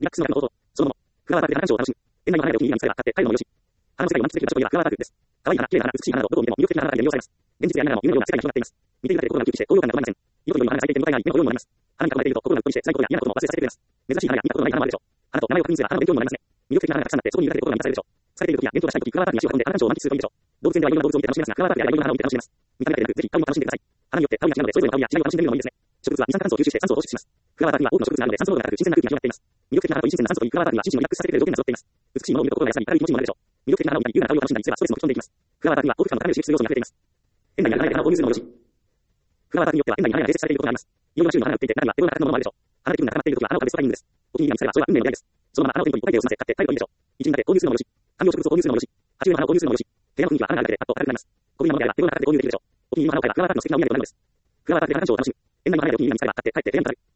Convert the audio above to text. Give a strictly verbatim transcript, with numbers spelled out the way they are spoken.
リラックスの中の音、そのもの、フラワーパークで花鑑賞を楽しむ。園内の花でお気に入りの店が買って帰るのもよし。花の世界を満喫できる場所といえばフラワーパークです。可愛い花、綺麗な花、美しい花など、どこを見ても魅力的な花が利用されます。現実や夢なども夢のような世界が広がっています。見ているだけで心がウキウキして高揚感が止まりません。色とりどりの花が咲いていて見応えがあり、目の保養にもなります。花に囲まれていると心がうっとりして辛いことや嫌なことも忘れさせてくれます。珍しい花や見たことのない花もあるでしょう。花と名前を確認すれば花の勉強にもなりますね。魅力的な花がたくさんあって、そこにいるだけで心が満たされるでしょう。疲れている時や勉強がしたい時、フラワーパークに足を運んで花鑑賞を満喫するといいでしょう。動物園ではいろんな動物を見て楽しめますが、フラワーパークではいろいろな花を見て楽しめます。見た目だけでなく、ぜひ香りも楽しんでください。花によって香りが違うので、それぞれの香りや違いを楽しんでみるのもいいですね。植物は二酸化炭素を吸収して酸素を放出します。フラワーパークには多くの植物があるので、酸素濃度が高く新鮮な空気が広がっています。魅力的な花といい新鮮な酸素といい、フラワーパークには心身をリラックスさせてくれる条件が揃っています。美しいものを見ると心が優さに明るい気持ちにもなるでしょう。魅力的な花を見たり、優雅な香りを楽しんだりすればストレスも吹き飛んでいきます。フラワーパークには幸福感の高める刺激する要素が溢れています。園内にある花で花を購入するのもよし。フラワーパークによっては園内に花が併設されていることがあります。いろいろな種類の花が売っていて、中には手頃な価格のものもあるでしょう。花で気分が高まっている時は花を買うベストタイミングです。お気に入りが見つかればそれは運命の出会いです。そのまま花の手に一回手を済ませ買って帰るといいでしょう。一輪だけ購入するのもよし。観葉植物を購入するのもよし。鉢植えの花を購入するのもよし。部屋の雰囲気は花があるだけでパッと明るくなります。小ぶりなものであれば手頃な価格で購入できるでしょう。お気に入りの花を買えばフラワーパークの素敵なお土産となるのです。フラワーパークで花鑑賞を楽しむ。園内の花でお気に入りが見つかれば買って帰って部屋に飾る。